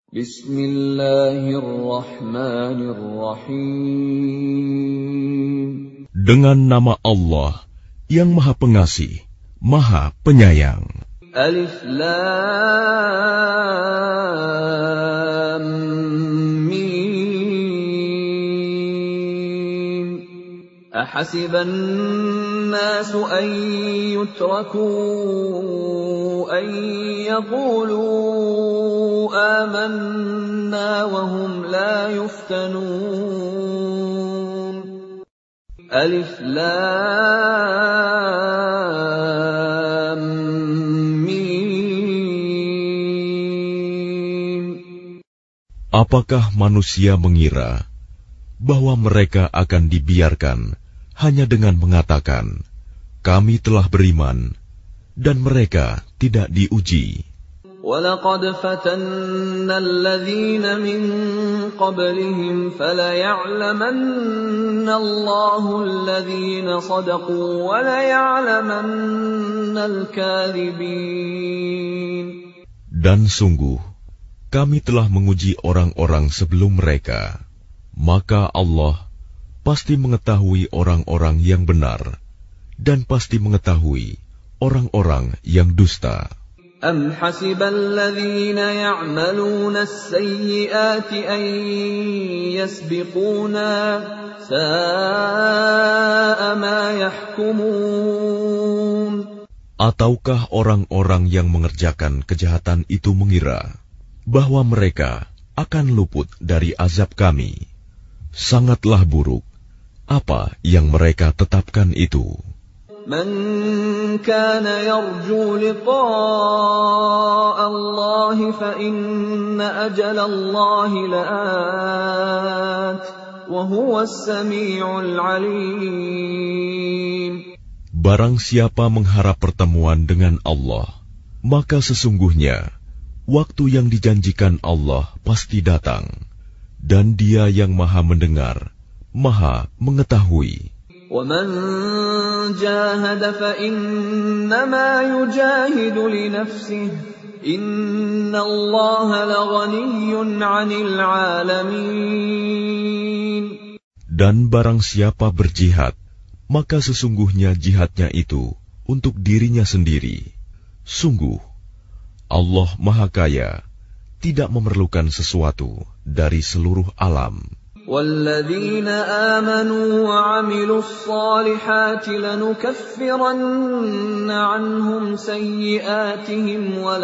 Bismillahirrahmanirrahim. Dengan nama Allah yang Maha Pengasih, Maha Penyayang. Alif Lam Mim. Ahasiban nasu an yutraku an yaqulu amanna wa hum la yuftanun. Alif Lam Mim. Apakah manusia mengira bahwa mereka akan dibiarkan hanya dengan mengatakan, "Kami telah beriman," dan mereka tidak diuji? وَلَقَدْ فَتَنَّا الَّذِينَ مِن قَبْلِهِمْ فَلَيَعْلَمَنَّ اللَّهُ الَّذِينَ صَدَقُوا وَلَيَعْلَمَنَّ الْكَاذِبِينَ. Dan sungguh, kami telah menguji orang-orang sebelum mereka, maka Allah pasti mengetahui orang-orang yang benar, dan pasti mengetahui orang-orang yang dusta. أَمْ حَسِبَ الَّذِينَ يَعْمَلُونَ السَّيِّئَاتِ أَن يَسْبِقُونَا سَاءَ مَا يَحْكُمُونَ. Ataukah orang-orang yang mengerjakan kejahatan itu mengira bahwa mereka akan luput dari azab kami? Sangatlah buruk apa yang mereka tetapkan itu. من كان يرجو لقاء الله فإن أجل الله لآت وهو السميع العليم. Barang siapa mengharap pertemuan dengan Allah, maka sesungguhnya waktu yang dijanjikan Allah pasti datang, dan Dia yang Maha Mendengar, Maha Mengetahui. وَمَنْ جَاهَدَ فَإِنَّمَا يُجَاهِدُ لِنَفْسِهِ إِنَّ اللَّهَ لَغَنِيٌّ عَنِ الْعَالَمِينَ. Dan barang siapa berjihad, maka sesungguhnya jihadnya itu untuk dirinya sendiri. Sungguh, Allah Maha Kaya, tidak memerlukan sesuatu dari seluruh alam. وَالَّذِينَ آمَنُوا وَعَمِلُوا الصَّالِحَاتِ لَنُكَفِّرَنَّ عَنْهُمْ سَيِّئَاتِهِمْ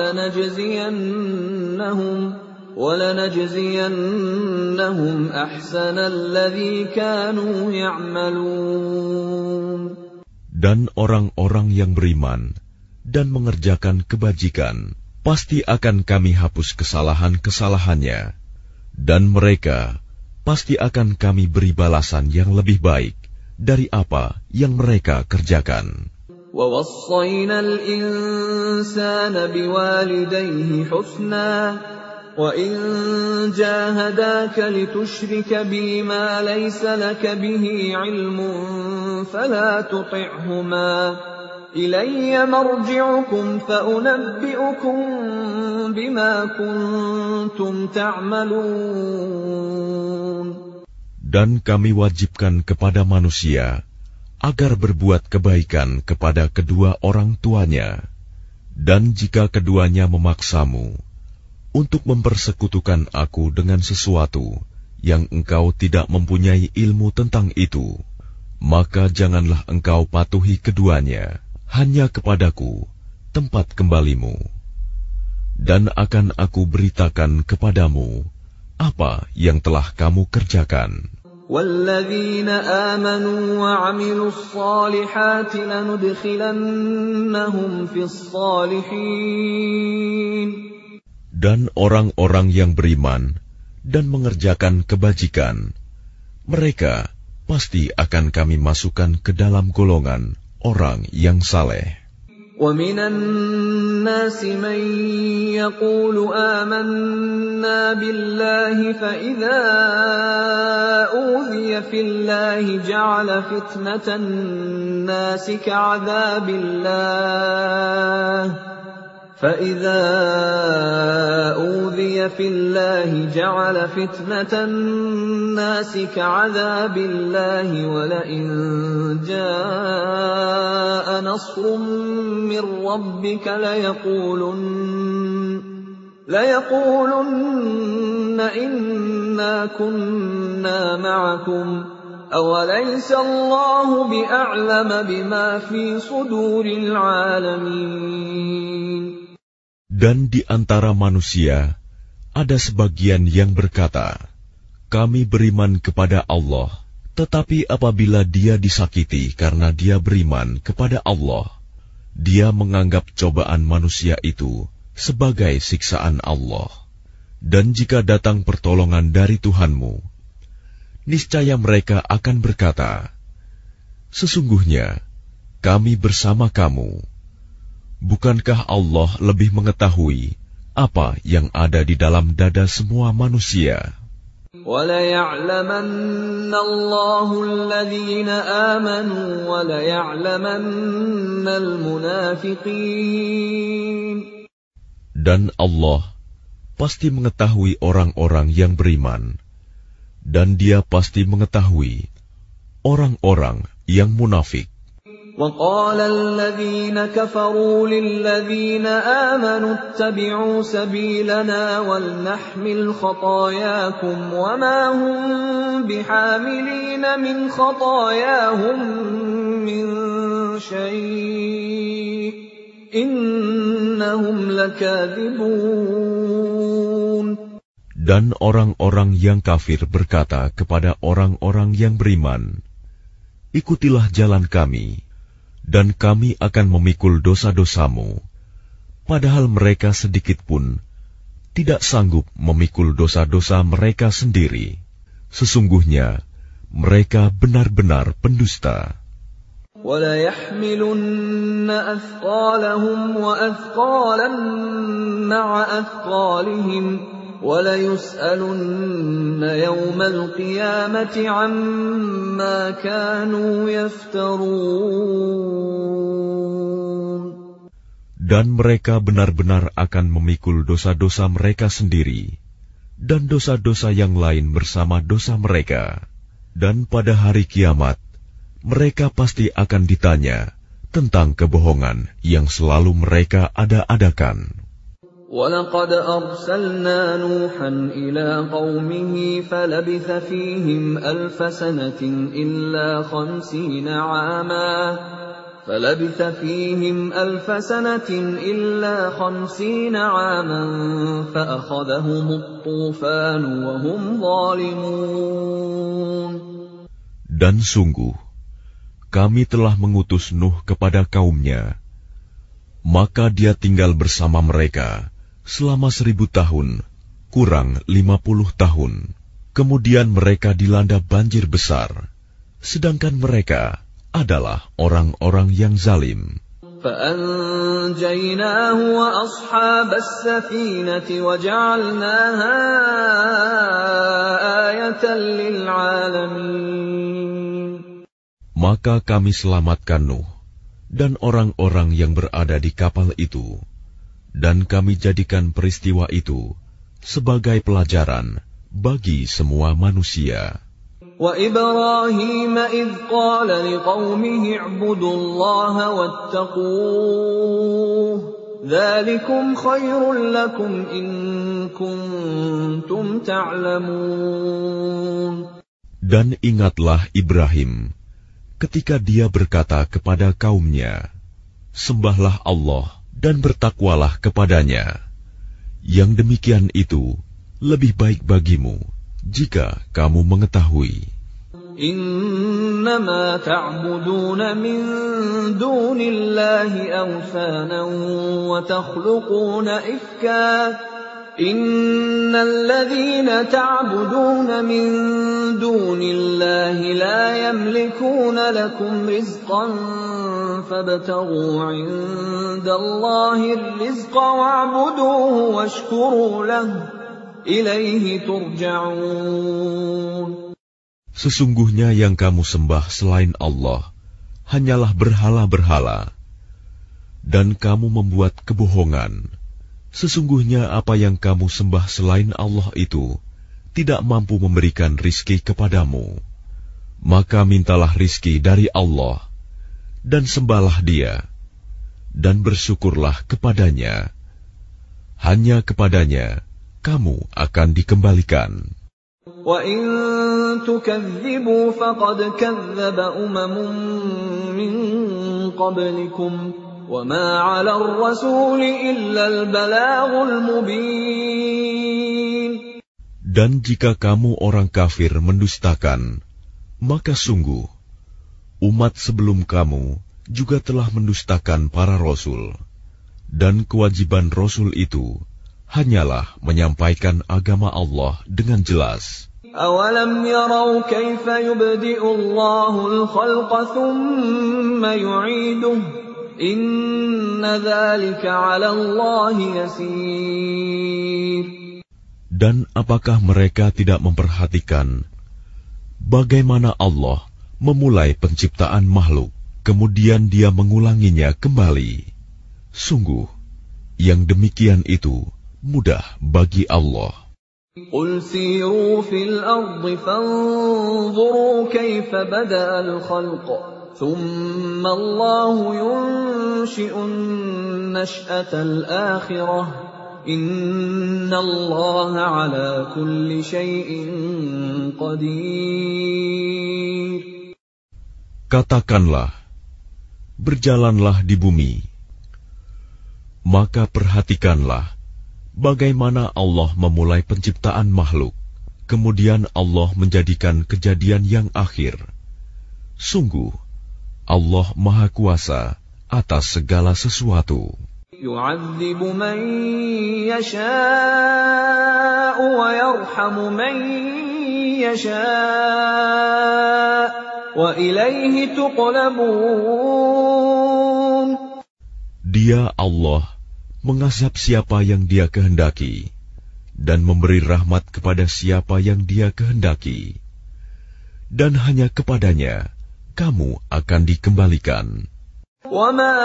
وَلَنَجْزِيَنَّهُمْ أَحْسَنَ الَّذِي كَانُوا يَعْمَلُونَ. Dan orang-orang yang beriman dan mengerjakan kebajikan, pasti akan kami hapus kesalahan-kesalahannya, dan mereka pasti akan kami beri balasan yang lebih baik dari apa yang mereka kerjakan. وَوَصَّيْنَا الْإِنسَانَ بِوَالِدَيْهِ حُسْنًا وَإِن جَاهَدَاكَ لِتُشْرِكَ بِي مَا لَيْسَ لَكَ بِهِ عِلْمٌ فَلَا تُطِعْهُمَا إِلَيَّ مَرْجِعُكُمْ فَأُنَبِّئُكُم بِمَا كُنتُمْ تَعْمَلُونَ. Dan kami wajibkan kepada manusia agar berbuat kebaikan kepada kedua orang tuanya, dan jika keduanya memaksamu untuk mempersekutukan aku dengan sesuatu yang engkau tidak mempunyai ilmu tentang itu, maka janganlah engkau patuhi keduanya, hanya kepadaku tempat kembalimu, dan akan aku beritakan kepadamu apa yang telah kamu kerjakan. وَالَّذِينَ آمَنُوا وَعَمِلُوا الصَّالِحَاتِ لَنُدْخِلَنَّهُمْ فِي الصَّالِحِينَ. Dan orang-orang yang beriman dan mengerjakan kebajikan, mereka pasti akan kami masukkan ke dalam golongan orang yang saleh. وَمِنَ النَّاسِ مَن يَقُولُ آمَنَّا بِاللَّهِ فَإِذَا أُوذِيَ فِي اللَّهِ جَعَلَ فِتْنَةَ النَّاسِ كَعَذَابِ اللَّهِ فَإِذَا أُوذِيَ فِي اللَّهِ جَعَلَ فِتْنَةَ النَّاسِ كَعَذَابِ اللَّهِ وَلَئِن جَاءَ نَصْرٌ مِّن رَّبِّكَ لَيَقُولُنَّ إِنَّا كُنَّا مَعَكُمْ أَوَلَيْسَ اللَّهُ بِأَعْلَمَ بِمَا فِي صُدُورِ الْعَالَمِينَ. Dan di antara manusia ada sebagian yang berkata, kami beriman kepada Allah, tetapi apabila dia disakiti karena dia beriman kepada Allah, dia menganggap cobaan manusia itu sebagai siksaan Allah. Dan jika datang pertolongan dari Tuhanmu, niscaya mereka akan berkata, sesungguhnya kami bersama kamu. Bukankah Allah lebih mengetahui apa yang ada di dalam dada semua manusia? وَلَيَعْلَمَنَّ اللَّهُ الَّذِينَ آمَنُوا وَلَيَعْلَمَنَّ الْمُنَافِقِينَ. Dan Allah pasti mengetahui orang-orang yang beriman, dan Dia pasti mengetahui orang-orang yang munafik. وَقَالَ الَّذِينَ كَفَرُوا لِلَّذِينَ آمَنُوا اتَّبِعُوا سَبِيلَنَا وَلْنَحْمِلْ خَطَايَاكُمْ وَمَا هُمْ بِحَامِلِينَ مِنْ خَطَايَاهُمْ مِنْ شَيْءٍ إِنَّهُمْ لَكَاذِبُونَ. Dan orang-orang yang kafir berkata kepada orang-orang yang beriman, ikutilah jalan kami, dan kami akan memikul dosa-dosamu, padahal mereka sedikit pun tidak sanggup memikul dosa-dosa mereka sendiri. Sesungguhnya mereka benar-benar pendusta. وَلَيَحْمِلُنَّ أَثْقَالَهُمْ وَأَثْقَالًا مَّعَ أَثْقَالِهِمْ وَلَيُسْأَلُنَّ يَوْمَ الْقِيَامَةِ عَمَّا كَانُوا يَفْتَرُونَ. Dan mereka benar-benar akan memikul dosa-dosa mereka sendiri, dan dosa-dosa yang lain bersama dosa mereka. Dan pada hari kiamat, mereka pasti akan ditanya tentang kebohongan yang selalu mereka ada-adakan. وَلَقَدْ أَرْسَلْنَا نُوحًا إِلَىٰ قَوْمِهِ فَلَبِثَ فِيهِمْ أَلْفَ سَنَةٍ إِلَّا 50 عَامًا فَأَخَذَهُمُ الطُّوفَانُ وَهُمْ ظَالِمُونَ. Dan sungguh, kami telah mengutus Nuh kepada kaumnya, maka dia tinggal bersama mereka selama 1000 tahun, kurang 50 tahun. Kemudian mereka dilanda banjir besar, sedangkan mereka adalah orang-orang yang zalim. فَأَنْجَيْنَاهُ وَأَصْحَابَ السَّفِينَةِ وَجَعَلْنَاهَا آيَةً لِلْعَالَمِينَ. Maka kami selamatkan Nuh dan orang-orang yang berada di kapal itu, dan kami jadikan peristiwa itu sebagai pelajaran bagi semua manusia. وَإِبْرَاهِيمَ إِذْ قَالَ لِقَوْمِهِ اعْبُدُوا اللَّهَ وَاتَّقُوهُ ذَلِكُمْ خَيْرٌ لَكُمْ إِن كُنتُمْ تَعْلَمُونَ. Dan ingatlah Ibrahim ketika dia berkata kepada kaumnya, sembahlah Allah dan bertakwalah kepadanya. Yang demikian itu lebih baik bagimu jika kamu mengetahui. إِنَّمَا تَعْبُدُونَ مِن دُونِ اللَّهِ أَوْثَانًا وَتَخْلُقُونَ إِفْكًا إِنَّ الَّذِينَ تَعْبُدُونَ مِن دُونِ اللَّهِ لَا يَمْلِكُونَ لَكُمْ رِزْقًا فَابْتَغُوا عِندَ اللَّهِ الرِّزْقَ وَاعْبُدُوهُ وَاشْكُرُوا لَهُ إِلَيْهِ تُرْجَعُونَ. Sesungguhnya yang kamu sembah selain Allah hanyalah berhala-berhala. Dan kamu membuat kebohongan. Sesungguhnya apa yang kamu sembah selain Allah itu tidak mampu memberikan rizki kepadamu. Maka mintalah rizki dari Allah, dan sembahlah Dia, dan bersyukurlah kepadanya. Hanya kepadanya kamu akan dikembalikan. وَإِن تُكَذِّبُوا فَقَدْ كَذَّبَ أُمَمٌ مِّن قَبْلِكُمْ وَمَا عَلَى الرَّسُولِ إِلَّا الْبَلَاغُ الْمُبِينُ. Dan jika kamu orang kafir mendustakan, maka sungguh umat sebelum kamu juga telah mendustakan para rasul, dan kewajiban rasul itu hanyalah menyampaikan agama Allah dengan jelas. أَوَلَمْ يَرَوْا كَيْفَ يُبْدِئُ اللَّهُ الْخَلْقَ ثُمَّ يُعِيدُهُ إِنَّ ذَلِكَ عَلَى اللَّهِ يَسِيرٌ. Dan apakah mereka tidak memperhatikan bagaimana Allah memulai penciptaan makhluk, kemudian Dia mengulanginya kembali? Sungguh, yang demikian itu mudah bagi Allah. قُلْ سِيرُوا فِي الْأَرْضِ فَانظُرُوا كَيْفَ بَدَأَ الْخَلْقَ ثُمَّ اللَّهُ يُنشِئُ النَّشْأَةَ الْآخِرَةَ إِنَّ اللَّهَ عَلَى كُلِّ شَيْءٍ قَدِيرٌ. Katakanlah, berjalanlah di bumi, maka perhatikanlah bagaimana Allah memulai penciptaan makhluk, kemudian Allah menjadikan kejadian yang akhir. Sungguh, Allah Maha Kuasa atas segala sesuatu. يُعَذِّبُ مَن يَشَاءُ وَيَرْحَمُ مَن يَشَاءُ وَإِلَيْهِ تُقْلَبُونَ. Dia Allah mengazab siapa yang Dia kehendaki, dan memberi rahmat kepada siapa yang Dia kehendaki, dan hanya kepadanya kamu akan dikembalikan. وَمَا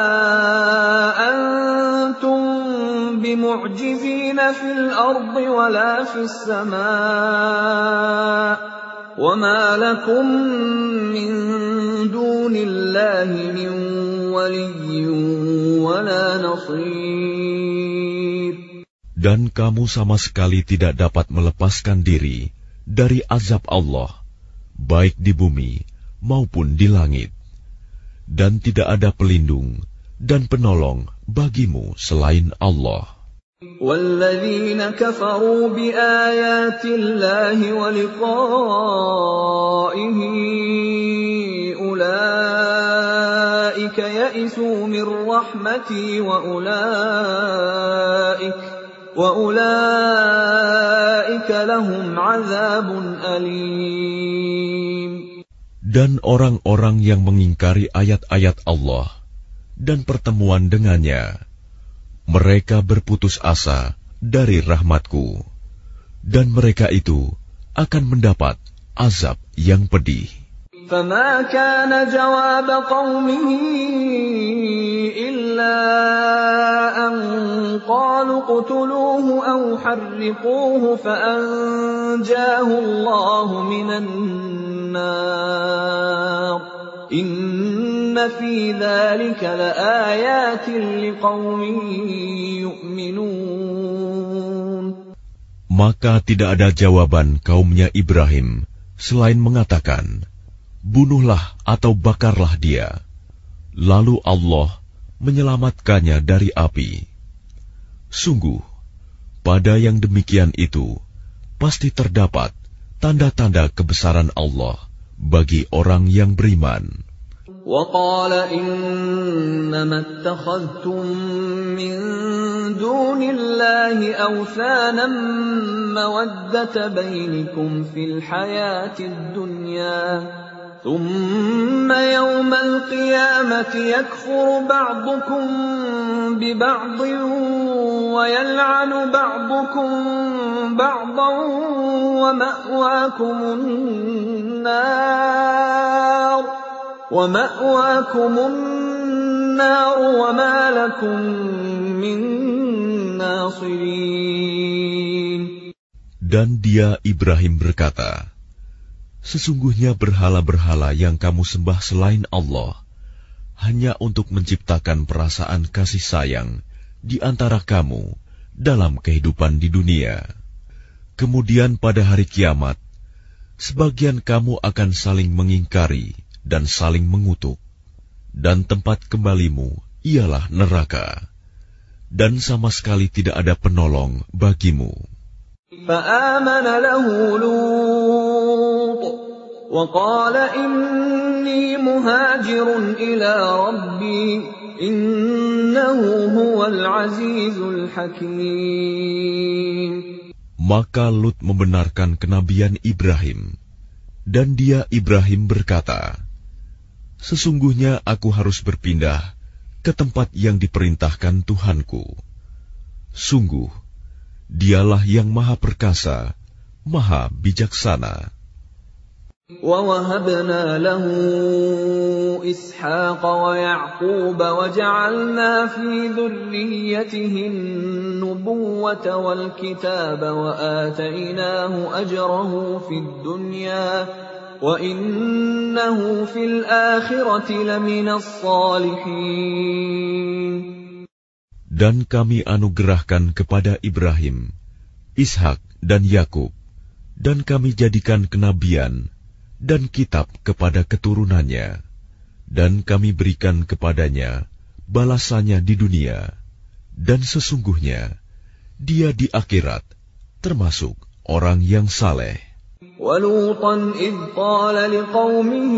أَنْتُمْ بِمُعْجِزِينَ فِي الْأَرْضِ وَلَا فِي السَّمَاءِ وَمَا لَكُمْ مِنْ دُونِ اللَّهِ مِنْ وَلِيٍّ وَلَا نَصِيرٍ. Dan kamu sama sekali tidak dapat melepaskan diri dari azab Allah, baik di bumi maupun di langit. Dan tidak ada pelindung dan penolong bagimu selain Allah. وَالَّذِينَ كَفَرُوا بِآيَاتِ اللَّهِ وَلِقَائِهِ أُولَئِكَ يَئِسُوا مِنْ رَحْمَتِي وَأُولَئِكَ لَهُمْ عَذَابٌ أَلِيمٌ. Dan orang-orang yang mengingkari ayat-ayat Allah dan pertemuan dengannya, mereka berputus asa dari rahmatku, dan mereka itu akan mendapat azab yang pedih. فَمَا كَانَ جَوَابَ قَوْمِهِ إِلَّا أَنْ قَالُوا اقْتُلُوهُ أَوْ حَرِّقُوهُ فَأَنْجَاهُ اللَّهُ مِنَ النَّارِ إِنَّ فِي ذَلِكَ لَآيَاتٍ لِقَوْمٍ يُؤْمِنُونَ. Maka tidak ada jawaban kaumnya Ibrahim selain mengatakan, bunuhlah atau bakarlah dia. Lalu Allah menyelamatkannya dari api. Sungguh, pada yang demikian itu pasti terdapat tanda-tanda kebesaran Allah bagi orang yang beriman. وَقَالَ إِنَّمَا اتَّخَذْتُم مِّن دُونِ اللَّهِ أَوْثَانًا مَّوَدَّةَ بَيْنِكُمْ فِي الْحَيَاةِ الدُّنْيَا ثُمَّ يَوْمَ الْقِيَامَةِ يَكْفُرُ بَعْضُكُم بِبَعْضٍ وَيَلْعَنُ بَعْضُكُم بَعْضًا وَمَأْوَاكُمُ النَّارُ وَمَا لَكُمْ مِنْ نَاصِرِينَ. Dan dia Ibrahim berkata, sesungguhnya berhala-berhala yang kamu sembah selain Allah hanya untuk menciptakan perasaan kasih sayang di antara kamu dalam kehidupan di dunia. Kemudian pada hari kiamat, sebagian kamu akan saling mengingkari dan saling mengutuk, dan tempat kembalimu ialah neraka, dan sama sekali tidak ada penolong bagimu. فآمن له لوط وقال إني مهاجر إلى ربي إنه هو العزيز الحكيم. Maka Lut membenarkan kenabian Ibrahim, dan dia Ibrahim berkata, sesungguhnya aku harus berpindah ke tempat yang diperintahkan Tuhanku. Sungguh, Dialah yang Maha Perkasa, Maha Bijaksana. وَوَهَبْنَا لَهُ إِسْحَاقَ وَيَعْقُوبَ وَجَعَلْنَا فِي ذُرِّيَّتِهِ النُّبُوَّةَ وَالْكِتَابَ وَآتَيْنَاهُ أَجْرَهُ فِي الدُّنْيَا وَإِنَّهُ فِي الْآخِرَةِ لَمِنَ الصَّالِحِينَ. Dan kami anugerahkan kepada Ibrahim, Ishak dan Yakub, dan kami jadikan kenabian dan kitab kepada keturunannya, dan kami berikan kepadanya balasannya di dunia, dan sesungguhnya dia di akhirat termasuk orang yang saleh. وَلُوطًا إِذْ قَالَ لِقَوْمِهِ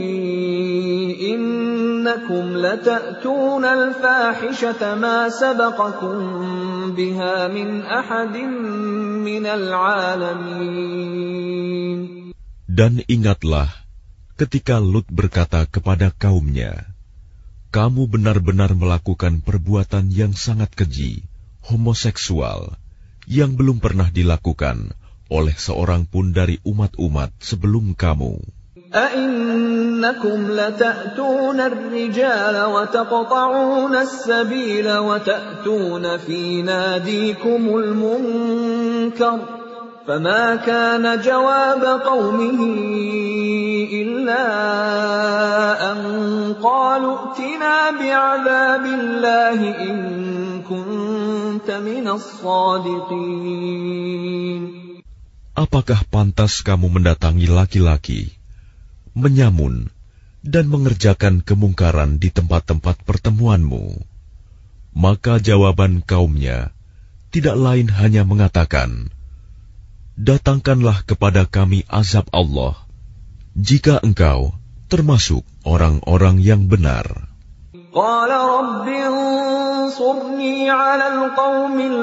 إِنَّكُمْ لَتَأْتُونَ الْفَاحِشَةَ مَا سَبَقَكُمْ بِهَا مِنْ أَحَدٍ مِنَ الْعَالَمِينَ. Dan ingatlah ketika Lut berkata kepada kaumnya, kamu benar-benar melakukan perbuatan yang sangat keji, homoseksual, yang belum pernah dilakukan oleh seorang pun dari umat-umat sebelum kamu. أَإِنَّكُمْ لَتَأْتُونَ الرِّجَالَ وَتَقْطَعُونَ السَّبِيلَ وَتَأْتُونَ فِي نَادِيكُمُ الْمُنكَرَ فَمَا كَانَ جَوَابَ قَوْمِهِ إِلَّا أَن قَالُوا ائْتِنَا بِعَذَابِ اللَّهِ إِن كُنتَ مِنَ الصَّادِقِينَ. Apakah pantas kamu mendatangi laki-laki, menyamun, dan mengerjakan kemungkaran di tempat-tempat pertemuanmu? Maka jawaban kaumnya tidak lain hanya mengatakan, datangkanlah kepada kami azab Allah, jika engkau termasuk orang-orang yang benar. Qala rabbi ansurni 'alal qaumil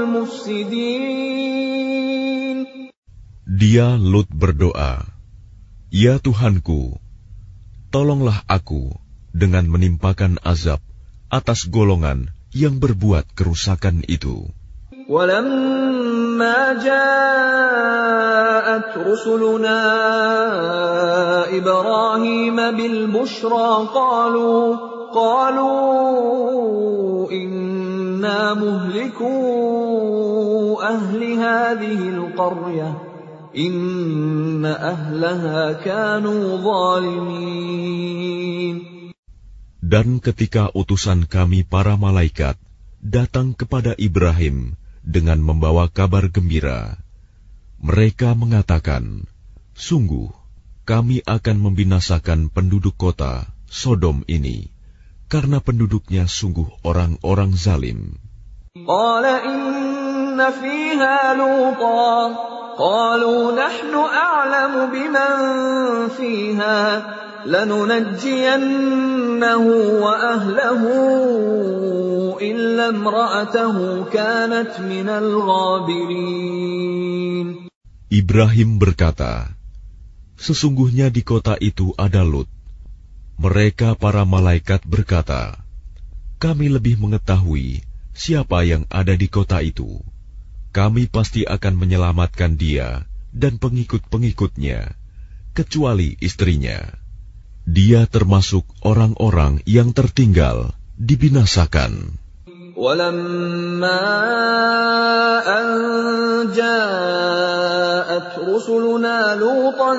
mufsidin. Dia Lut berdoa, ya Tuhanku, tolonglah aku dengan menimpakan azab atas golongan yang berbuat kerusakan itu. Walamma ja'at rusuluna Ibrahim bil bushra qalu inna muhliku ahli hadhihi al-qaryah inna ahlaha kanu zalimin. Dan ketika utusan kami para malaikat datang kepada Ibrahim dengan membawa kabar gembira, mereka mengatakan, sungguh kami akan membinasakan penduduk kota Sodom ini, karena penduduknya sungguh orang-orang zalim. Qala inna fiha Lutan qalu nahnu a'lamu biman fiha lanunajjiyannahu wa ahlahu illa imra'atahu kanat minal ghabirin. Ibrahim berkata, sesungguhnya di kota itu ada Lut. Mereka para malaikat berkata, kami lebih mengetahui siapa yang ada di kota itu. Kami pasti akan menyelamatkan dia dan pengikut-pengikutnya, kecuali istrinya. Dia termasuk orang-orang yang tertinggal dibinasakan. وَلَمَّا أَن جَاءَتْ رُسُلُنَا لُوطًا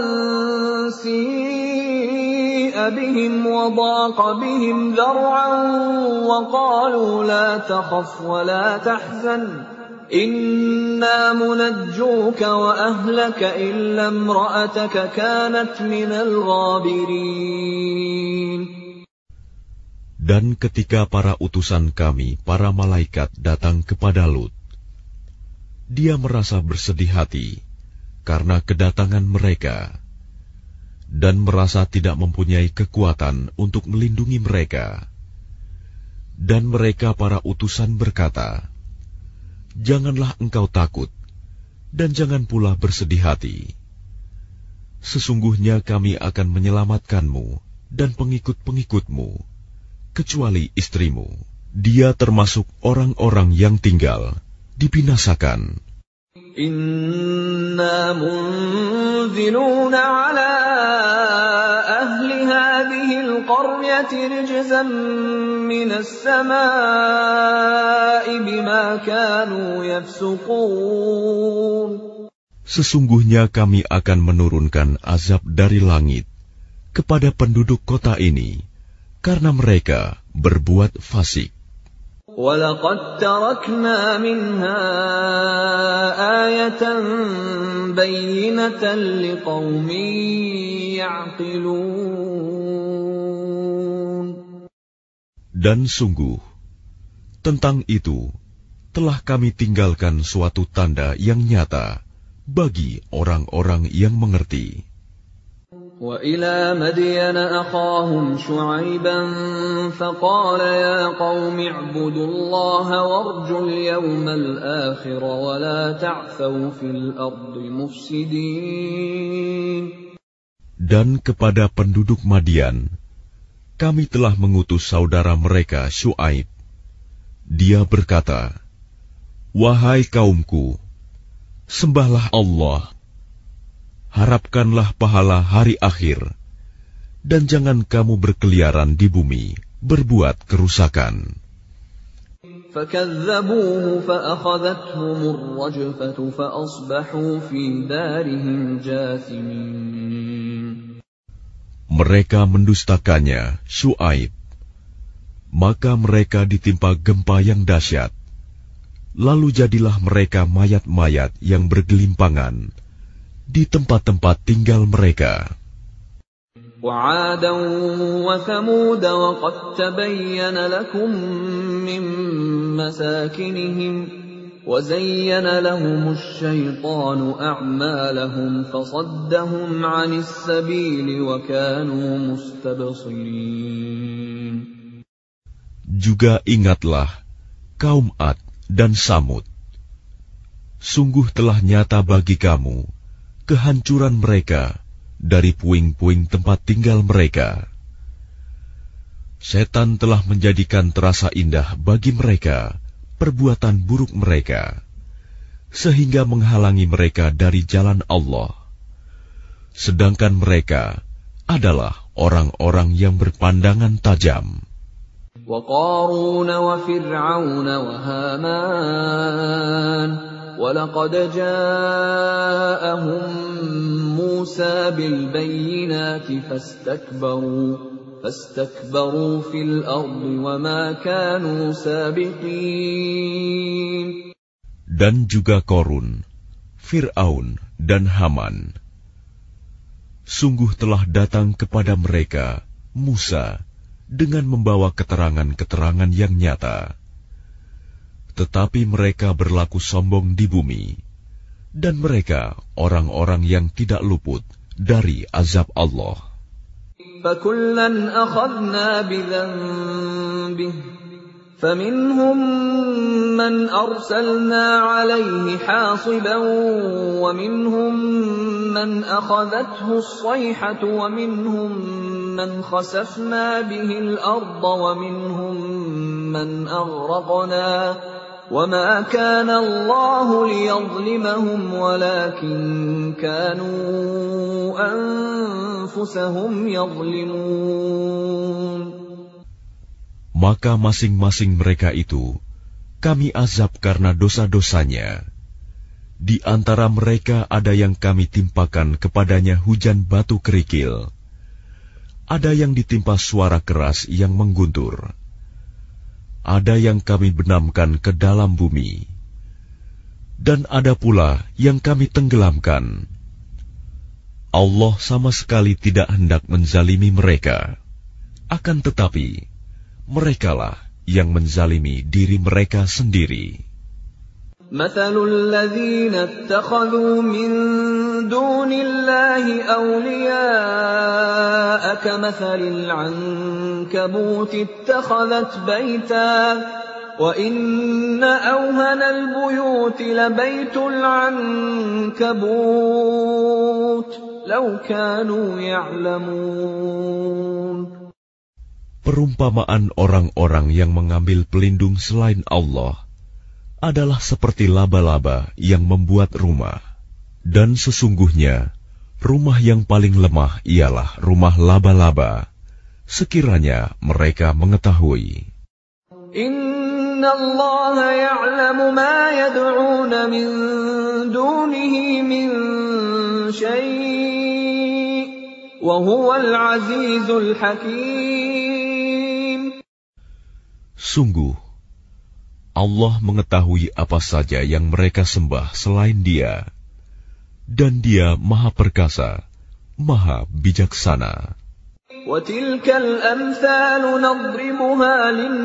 سِيءَ بِهِمْ وَضَاقَ بِهِمْ ذَرْعًا وَقَالُوا لَا تَخَفْ وَلَا تَحْزَنْ إِنَّا مُنَجُّوكَ وَأَهْلَكَ إِلَّا امْرَأَتَكَ كَانَتْ مِنَ الْغَابِرِينَ. Dan ketika para utusan kami, para malaikat datang kepada Lut, dia merasa bersedih hati karena kedatangan mereka, dan merasa tidak mempunyai kekuatan untuk melindungi mereka. Dan mereka para utusan berkata, "Janganlah engkau takut, dan jangan pula bersedih hati. Sesungguhnya kami akan menyelamatkanmu dan pengikut-pengikutmu, kecuali istrimu. Dia termasuk orang-orang yang tinggal, dibinasakan. Inna munziluna ala ahli hadhihi al-qaryati rijzan minas samaa'i bima kanu yafsuqun. Sesungguhnya kami akan menurunkan azab dari langit kepada penduduk kota ini, karena mereka berbuat fasik. وَلَقَدْ تَرَكْنَا مِنْهَا آيَةً بَيِّنَةً لِقَوْمٍ يَعْقِلُونَ. Dan sungguh, tentang itu telah kami tinggalkan suatu tanda yang nyata bagi orang-orang yang mengerti. وَإِلَى مَدْيَنَ أَخَاهُمْ شُعَيْبًا فَقَالَ يَا قَوْمِ اعْبُدُوا اللَّهَ وَارْجُوا الْيَوْمَ الْآخِرَ وَلَا تَعْثَوْا فِي الْأَرْضِ مُفْسِدِينَ. Dan kepada penduduk Madian, kami telah mengutus saudara mereka Syuaib. Dia berkata, "Wahai kaumku, sembahlah Allah, harapkanlah pahala hari akhir, dan jangan kamu berkeliaran di bumi, berbuat kerusakan." فَكَذَّبُوهُ فَأَخَذَتْهُمُ الرَّجْفَةُ فَأَصْبَحُوا فِي دَارِهِمْ جَاثِمِينَ. Mereka mendustakannya, Syuaib, maka mereka ditimpa gempa yang dahsyat. Lalu jadilah mereka mayat-mayat yang bergelimpangan di tempat-tempat tinggal mereka. وَعَادًا وَثَمُودَ وَقَدْ تَبَيَّنَ لَكُم مِّن مَّسَاكِنِهِمْ وَزَيَّنَ لَهُمُ الشَّيْطَانُ أَعْمَالَهُمْ فَصَدَّهُمْ عَنِ السَّبِيلِ وَكَانُوا مُسْتَبْصِرِينَ. Juga ingatlah kaum Ad dan Samud. Sungguh telah nyata bagi kamu kehancuran mereka dari puing-puing tempat tinggal mereka. Setan telah menjadikan terasa indah bagi mereka perbuatan buruk mereka, sehingga menghalangi mereka dari jalan Allah. Sedangkan mereka adalah orang-orang yang berpandangan tajam. وَقَارُونَ وَفِرْعَوْنَ وَهَامَانَ وَلَقَدْ جَاءَهُم مُّوسَى بِالْبَيِّنَاتِ فَاسْتَكْبَرُوا فِي الْأَرْضِ وَمَا كَانُوا سَابِقِينَ. Dan juga Korun, Fir'aun, dan Haman. Sungguh telah datang kepada mereka Musa dengan membawa keterangan-keterangan yang nyata. Tetapi mereka berlaku sombong di bumi, dan mereka orang-orang yang tidak luput dari azab Allah. فَكُلًّا أَخَذْنَا بِذَنبِهِ فَمِنْهُمْ مَنْ أَرْسَلْنَا عَلَيْهِ حَاصِبًا وَمِنْهُمْ مَنْ أَخَذَتْهُ الصَّيْحَةُ وَمِنْهُمْ مَنْ خَسَفْنَا بِهِ الْأَرْضَ وَمِنْهُمْ مَنْ أَغْرَقْنَا وَمَا كَانَ اللَّهُ لِيَظْلِمَهُمْ وَلَكِنْ كَانُوا أَنفُسَهُمْ يَظْلِمُونَ. maka masing-masing mereka itu kami azab karena dosa-dosanya. Di antara mereka ada yang kami timpakan kepadanya hujan batu kerikil, ada yang ditimpa suara keras yang mengguntur, ada yang kami benamkan ke dalam bumi, dan ada pula yang kami tenggelamkan. Allah sama sekali tidak hendak menzalimi mereka, akan tetapi merekalah yang menzalimi diri mereka sendiri. مثل الذين اتخذوا من دون الله أولياء كمثل العنكبوت اتخذت بيتا وإن أوهن البيوت لبيت العنكبوت لو كانوا يعلمون. Perumpamaan orang-orang yang mengambil pelindung selain Allah adalah seperti laba-laba yang membuat rumah. Dan sesungguhnya, rumah yang paling lemah ialah rumah laba-laba, sekiranya mereka mengetahui. Inna Allah ya'lamu ma yad'una min dunihi min syai' wa huwal azizul hakim. Sungguh, Allah mengetahui apa saja yang mereka sembah selain Dia, dan Dia Maha Perkasa, Maha Bijaksana. وَتِلْكَ الْأَمْثَالُ نَضْرِبُهَا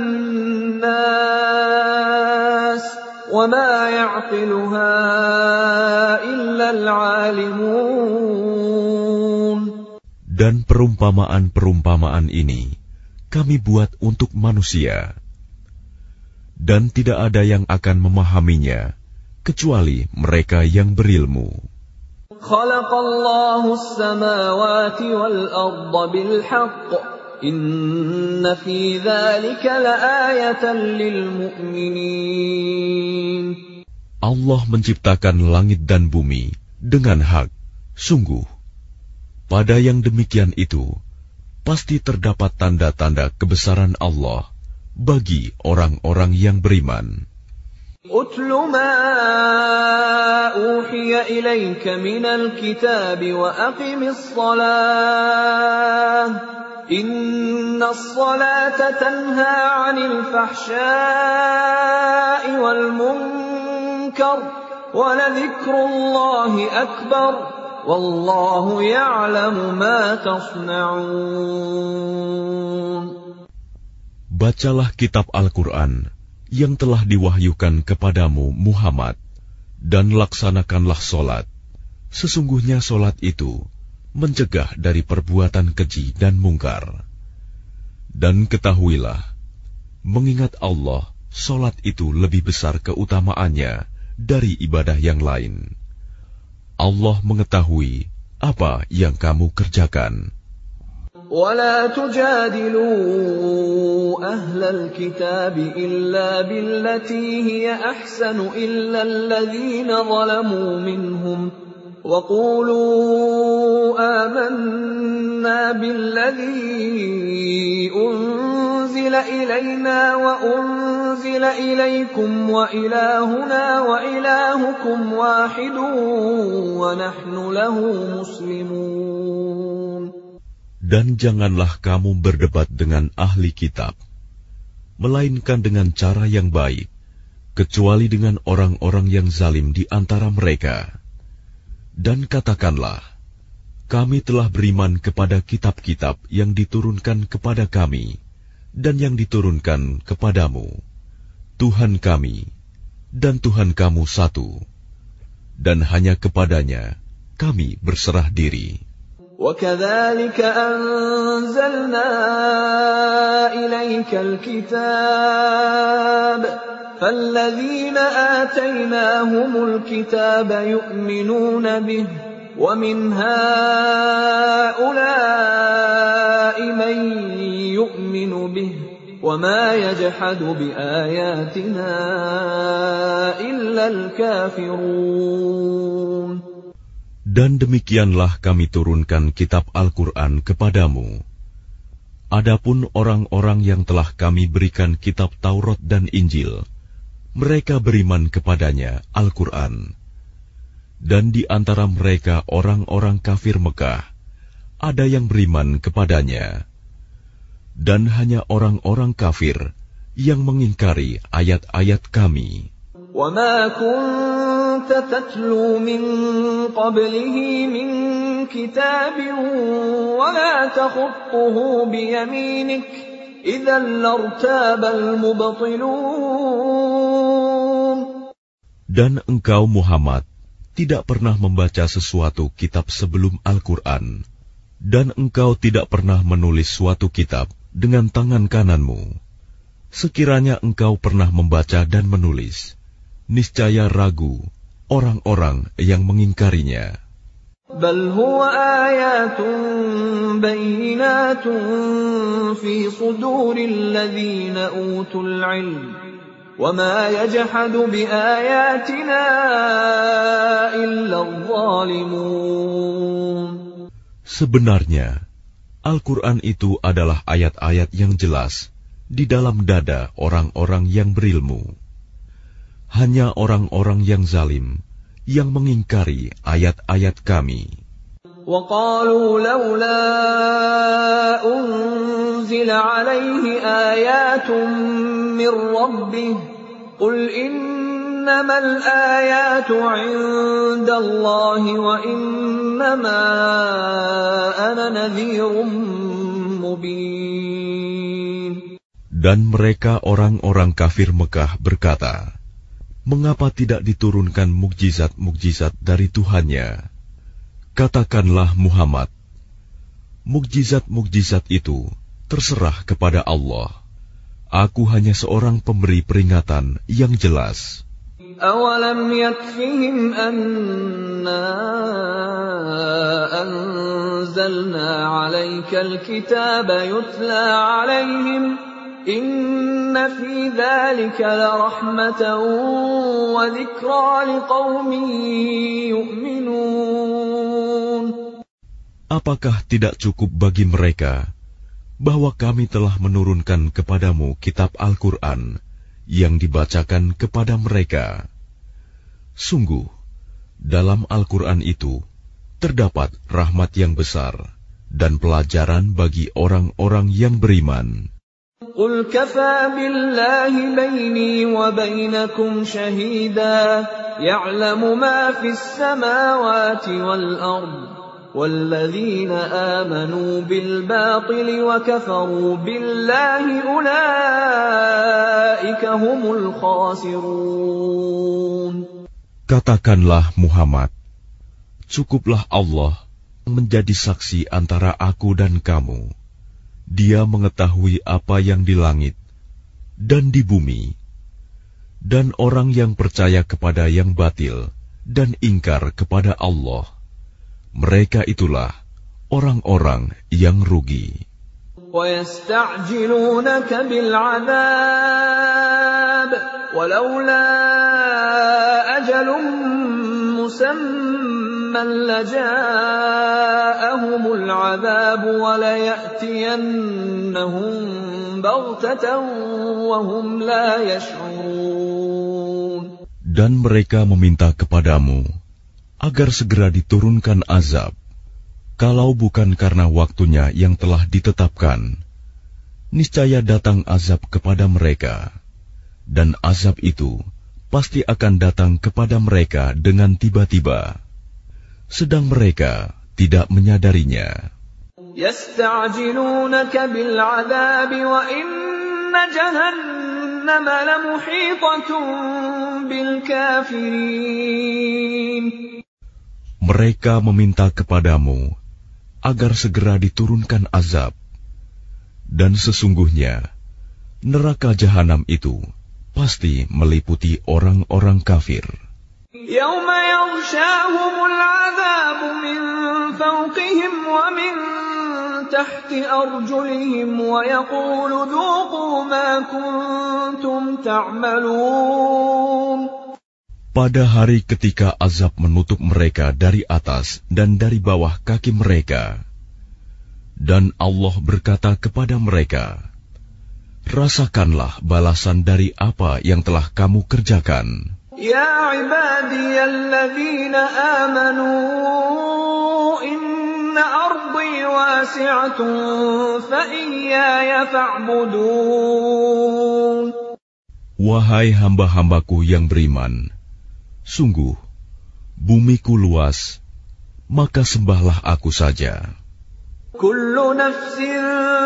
لِلنَّاسِ وَمَا يَعْقِلُهَا إِلَّا الْعَالِمُونَ. Dan perumpamaan-perumpamaan ini kami buat untuk manusia, dan tidak ada yang akan memahaminya kecuali mereka yang berilmu. Khalaqallahu as-samawati wal-ardha bil-haqq. Inna fi dzalika laayatan lil-mu'minin. Allah menciptakan langit dan bumi dengan hak. Sungguh, pada yang demikian itu pasti terdapat tanda-tanda kebesaran Allah bagi orang-orang yang beriman. Utlu ma uhiya ilayka minal kitab wa aqimis salah. Innas salata tanha 'anil fahsya'i wal munkar wa ladhikrullahi akbar. Wallahu ya'lamu ma tasna'un. Bacalah kitab Al-Quran yang telah diwahyukan kepadamu Muhammad, dan laksanakanlah solat. Sesungguhnya solat itu mencegah dari perbuatan keji dan mungkar. Dan ketahuilah, mengingat Allah, solat itu lebih besar keutamaannya dari ibadah yang lain. Allah mengetahui apa yang kamu kerjakan. وَلَا تُجَادِلُوا أَهْلَ الْكِتَابِ إِلَّا بِالَّتِي هِيَ أَحْسَنُ إِلَّا الَّذِينَ ظَلَمُوا مِنْهُمْ وَقُولُوا آمَنَّا بِالَّذِي أُنْزِلَ إِلَيْنَا وَأُنْزِلَ إِلَيْكُمْ وَإِلَٰهُنَا وَإِلَٰهُكُمْ وَاحِدٌ وَنَحْنُ لَهُ مُسْلِمُونَ. Dan janganlah kamu berdebat dengan ahli kitab, melainkan dengan cara yang baik, kecuali dengan orang-orang yang zalim di antara mereka. Dan katakanlah, kami telah beriman kepada kitab-kitab yang diturunkan kepada kami, dan yang diturunkan kepadamu. Tuhan kami, dan Tuhan kamu satu, dan hanya kepadanya kami berserah diri. وَكَذَلِكَ أَنزَلْنَا إِلَيْكَ الْكِتَابَ فَالَّذِينَ آتَيْنَاهُمُ الْكِتَابَ يُؤْمِنُونَ بِهِ وَمِنْ هَؤُلَاءِ مَن يُؤْمِنُ بِهِ وَمَا يَجْحَدُ بِآيَاتِنَا إِلَّا الْكَافِرُونَ. Dan demikianlah kami turunkan kitab Al-Quran kepadamu. Adapun orang-orang yang telah kami berikan kitab Taurat dan Injil, mereka beriman kepadanya, Al-Quran. Dan di antara mereka orang-orang kafir Mekah, ada yang beriman kepadanya. Dan hanya orang-orang kafir yang mengingkari ayat-ayat kami. وَمَا كُنْتَ تَتْلُو مِنْ قَبْلِهِ مِنْ كِتَابٍ وَلَا تَخُطُّهُ بِيَمِينِكَ إِذًا لَارْتَابَ الْمُبْطِلُونَ. Dan engkau Muhammad tidak pernah membaca sesuatu kitab sebelum Al-Quran, dan engkau tidak pernah menulis suatu kitab dengan tangan kananmu. Sekiranya engkau pernah membaca dan menulis, niscaya ragu orang-orang yang mengingkarinya. بَلْ هُوَ آيَاتٌ بَيِّنَاتٌ فِي صُدُورِ الَّذِينَ أُوتُوا الْعِلْمَ وَمَا يَجْحَدُ بِآيَاتِنَا إِلَّا الظَّالِمُونَ. Sebenarnya, Al-Quran itu adalah ayat-ayat yang jelas di dalam dada orang-orang yang berilmu. Hanya orang-orang yang zalim yang mengingkari ayat-ayat kami. وَقَالُوا لَوْلَا أُنْزِلَ عَلَيْهِ آيَاتٌ مِّن رَّبِّهِ قُلْ إِنَّمَا الْآيَاتُ عِندَ اللَّهِ وَإِنَّمَا أَنَا نَذِيرٌ مُّبِينٌ. Dan mereka orang-orang kafir Mekah berkata, mengapa tidak diturunkan mukjizat-mukjizat dari Tuhannya? Katakanlah Muhammad, mukjizat-mukjizat itu terserah kepada Allah. Aku hanya seorang pemberi peringatan yang jelas. أَوَلَمْ يَكْفِهِمْ أَنَّا أَنزَلْنَا عَلَيْكَ الْكِتَابَ يُتْلَى عَلَيْهِمْ إِنَّ فِي ذَلِكَ لَرَحْمَةً وَذِكْرَى لِقَوْمٍ يُؤْمِنُونَ. Apakah tidak cukup bagi mereka bahwa kami telah menurunkan kepadamu kitab Al-Quran yang dibacakan kepada mereka? Sungguh, dalam Al-Quran itu terdapat rahmat yang besar dan pelajaran bagi orang-orang yang beriman. قُلْ كَفَى بِاللَّهِ بَيْنِي وَبَيْنَكُمْ شَهِيدًا يَعْلَمُ مَا فِي السَّمَاوَاتِ وَالْأَرْضِ وَالَّذِينَ آمَنُوا بِالْبَاطِلِ وَكَفَرُوا بِاللَّهِ أُولَئِكَ هُمُ الْخَاسِرُونَ. Katakanlah Muhammad, cukuplah Allah menjadi saksi antara aku dan kamu. Dia mengetahui apa yang di langit dan di bumi. Dan orang yang percaya kepada yang batil dan ingkar kepada Allah, mereka itulah orang-orang yang rugi. وَيَسْتَعْجِلُونَكَ بِالْعَذَابِ وَلَوْلَا أَجَلٌ مُّسَمًّى لَّجَاءَهُمُ الْعَذَابُ وَلَيَأْتِيَنَّهُم بَغْتَةً وَهُمْ لَا يَشْعُرُونَ. Dan mereka meminta kepadamu agar segera diturunkan azab, kalau bukan karena waktunya yang telah ditetapkan, niscaya datang azab kepada mereka, dan azab itu pasti akan datang kepada mereka dengan tiba-tiba, sedang mereka tidak menyadarinya. يَسْتَعْجِلُونَكَ بِالْعَذَابِ وَإِنَّ جَهَنَّمَ لَمُحِيطَةٌ بِالْكَافِرِينَ. Mereka meminta kepadamu agar segera diturunkan azab, dan sesungguhnya neraka jahanam itu pasti meliputi orang-orang kafir. يَوْمَ يَغْشَاهُمُ الْعَذَابُ مِنْ فَوْقِهِمْ وَمِنْ تَحْتِ أَرْجُلِهِمْ وَيَقُولُ ذُوقُوا مَا كُنْتُمْ تَعْمَلُونَ. Pada hari ketika azab menutup mereka dari atas dan dari bawah kaki mereka, Dan Allah berkata kepada mereka, rasakanlah balasan dari apa yang telah kamu kerjakan. Ya ibadiyalladzina amanu inna ardi wasi'atun fa iyaya fa'budun. Wahai hamba-hambaku yang beriman, sungguh bumiku luas, maka sembahlah aku saja. Kullu nafsin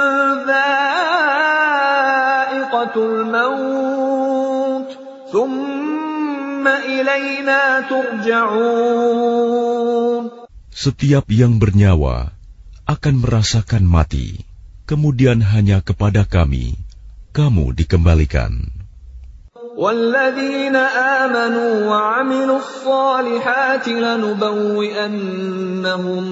dha'iqatul maut, thumma ilayna turja'un. Setiap yang bernyawa akan merasakan mati, kemudian hanya kepada kami kamu dikembalikan. وَالَّذِينَ آمَنُوا وَعَمِلُوا الصَّالِحَاتِ لَنُبَوِّئَنَّهُم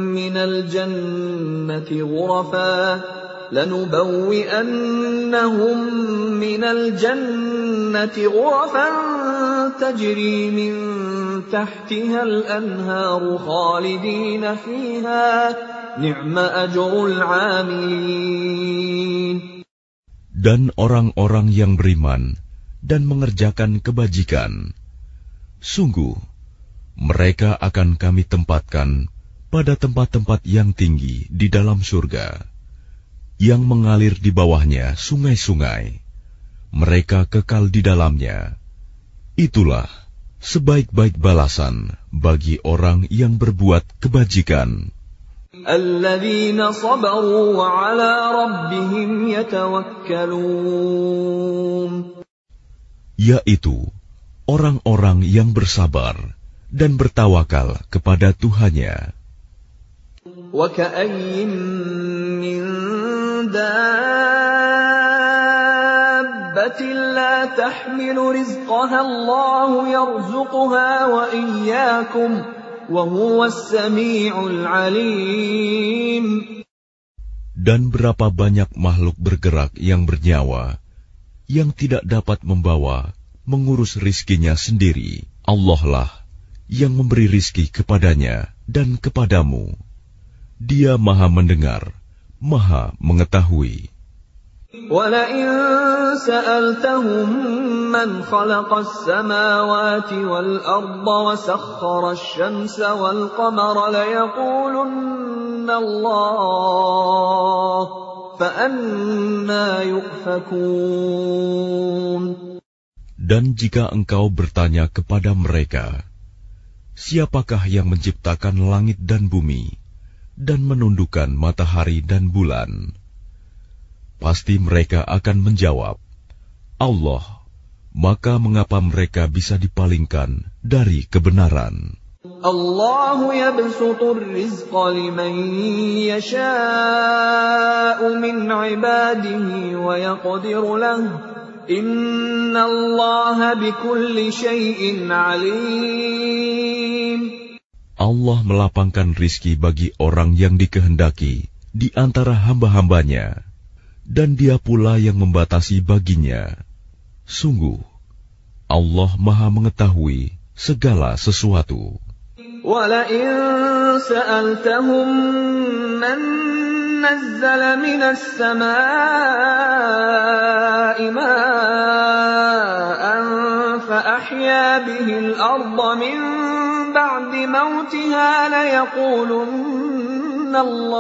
مِّنَ الْجَنَّةِ غُرَفًا تَجْرِي مِن تَحْتِهَا الْأَنْهَارُ خَالِدِينَ فِيهَا نِعْمَ أَجْرُ الْعَامِلِينَ. Dan orang-orang yang beriman dan mengerjakan kebajikan, sungguh mereka akan kami tempatkan pada tempat-tempat yang tinggi di dalam surga, yang mengalir di bawahnya sungai-sungai. Mereka kekal di dalamnya. Itulah sebaik-baik balasan bagi orang yang berbuat kebajikan. Alladzina sabaru wa ala rabbihim yatawakkalun. Yaitu orang-orang yang bersabar dan bertawakal kepada Tuhannya. Wa ka'ayyin min dabbatin la tahmilu rizqaha Allahu yarzuquha wa iyyakum wa huwas sami'ul 'alim. Dan berapa banyak makhluk bergerak yang bernyawa yang tidak dapat membawa, mengurus rizkinya sendiri. Allah lah yang memberi rizki kepadanya dan kepadamu. Dia maha mendengar, maha mengetahui. وَلَئِن سَأَلْتَهُم مَّنْ خَلَقَ السَّمَاوَاتِ وَالْأَرْضَ وَسَخَّرَ الشَّمْسَ وَالْقَمَرَ لَيَقُولُنَّ اللَّهُ فَأَنَّىٰ يُؤْفَكُونَ. Dan jika engkau bertanya kepada mereka, siapakah yang menciptakan langit dan bumi dan menundukkan matahari dan bulan? Pasti mereka akan menjawab, Allah. Maka mengapa mereka bisa dipalingkan dari kebenaran? Allahu yabsutur rizqa liman yasha'u min ibadihi wa yaqdiru lahu. Innallaha bikulli syai'in alim. Allah melapangkan rizki bagi orang yang dikehendaki di antara hamba-hambanya, dan Dia pula yang membatasi baginya. Sungguh, Allah Maha mengetahui segala sesuatu. وَلَئِن سَأَلْتَهُم مَّن نَّزَّلَ مِنَ السَّمَاءِ مَاءً فَأَحْيَا بِهِ الْأَرْضَ مِن بَعْدِ مَوْتِهَا لَيَقُولُنَّ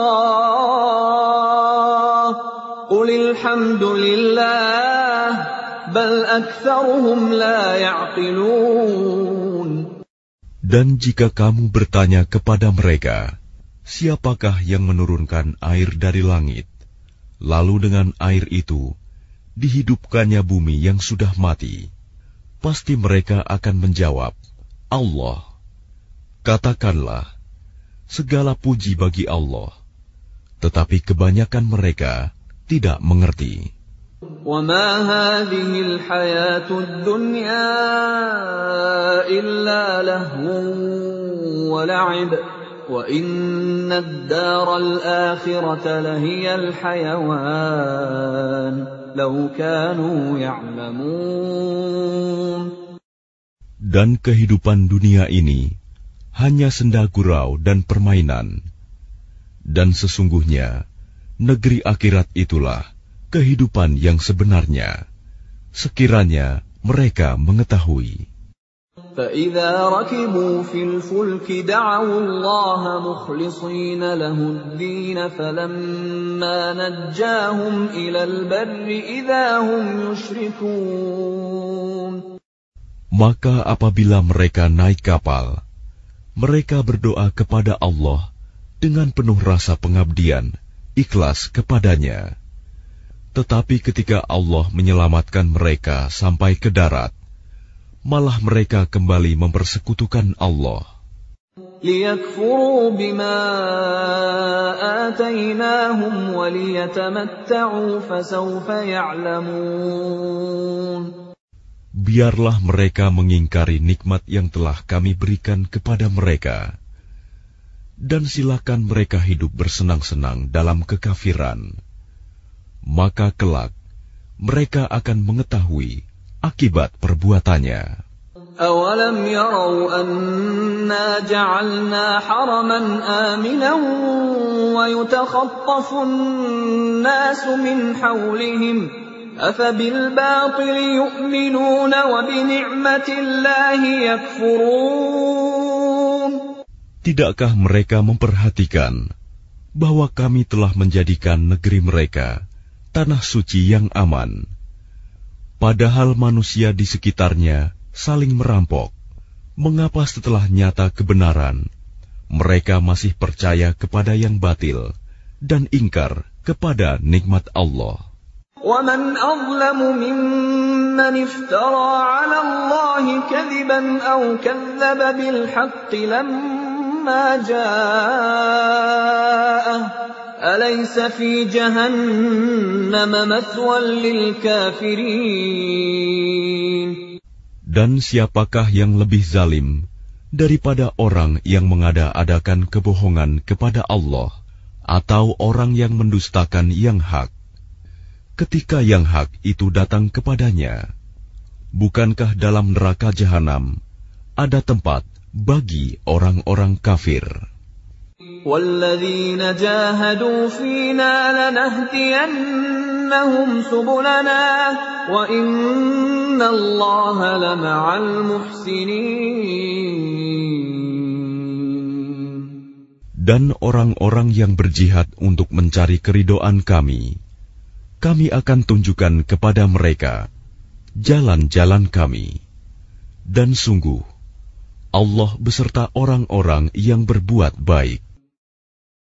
اللَّهُ قُلِ الْحَمْدُ لِلَّهِ بَلْ أَكْثَرُهُمْ لَا يَعْقِلُونَ. Dan jika kamu bertanya kepada mereka, siapakah yang menurunkan air dari langit, lalu dengan air itu dihidupkannya bumi yang sudah mati? Pasti mereka akan menjawab, Allah. Katakanlah, segala puji bagi Allah, tetapi kebanyakan mereka tidak mengerti. وَمَا هَٰذِهِ الْحَيَاةُ الدُّنْيَا إِلَّا لَهْوٌ وَلَعِبٌ وَإِنَّ الدَّارَ الْآخِرَةَ لَهِيَ الْحَيَوَانُ لَوْ كَانُوا يَعْلَمُونَ. Dan kehidupan dunia ini hanya senda gurau dan permainan, dan sesungguhnya negeri akhirat itulah kehidupan yang sebenarnya, sekiranya mereka mengetahui. فَإِذَا رَكِبُوا فِي الْفُلْكِ دَعَوُا اللَّهَ مُخْلِصِينَ لَهُ الدِّينَ فَلَمَّا نَجَّاهُمْ إِلَى الْبَرِّ إِذَا هُمْ يُشْرِكُونَ. Maka apabila mereka naik kapal, mereka berdoa kepada Allah dengan penuh rasa pengabdian, ikhlas kepadanya. Tetapi ketika Allah menyelamatkan mereka sampai ke darat, malah mereka kembali mempersekutukan Allah. لِيَكْفُرُوا بِمَا آتَيْنَاهُمْ وَلِيَتَمَتَّعُوا فَسَوْفَ يَعْلَمُونَ. Biarlah mereka mengingkari nikmat yang telah kami berikan kepada mereka, dan silakan mereka hidup bersenang-senang dalam kekafiran. Maka kelak mereka akan mengetahui akibat perbuatannya. أَوَلَمْ يَرَوْا أَنَّا جَعَلْنَا حَرَمًا آمِنًا وَيُتَخَطَّفُ النَّاسُ مِنْ حَوْلِهِمْ أَفَبِالْبَاطِلِ يُؤْمِنُونَ وَبِنِعْمَةِ اللَّهِ يَكْفُرُونَ. Tidakkah mereka memperhatikan bahwa kami telah menjadikan negeri mereka tanah suci yang aman, padahal manusia di sekitarnya saling merampok? Mengapa setelah nyata kebenaran, mereka masih percaya kepada yang batil dan ingkar kepada nikmat Allah? وَمَنْ أَظْلَمُ مِمَّنِ افْتَرَى عَلَى اللَّهِ كَذِبًا أَوْ كَذَّبَ بِالْحَقِّ لَمَّا جَاءَهُ أَلَيْسَ فِي جَهَنَّمَ مَثْوًى لِلْكَافِرِينَ. Dan siapakah yang lebih zalim daripada orang yang mengada-adakan kebohongan kepada Allah atau orang yang mendustakan yang hak ketika yang hak itu datang kepadanya? Bukankah dalam neraka jahanam ada tempat bagi orang-orang kafir? وَالَّذِينَ جَاهَدُوا فِينَا لَنَهْدِيَنَّهُمْ سُبُلَنَا وَإِنَّ اللَّهَ لَمَعَ الْمُحْسِنِينَ. Dan orang-orang yang berjihad untuk mencari keridhaan kami akan tunjukkan kepada mereka jalan-jalan kami. Dan sungguh, Allah beserta orang-orang yang berbuat baik.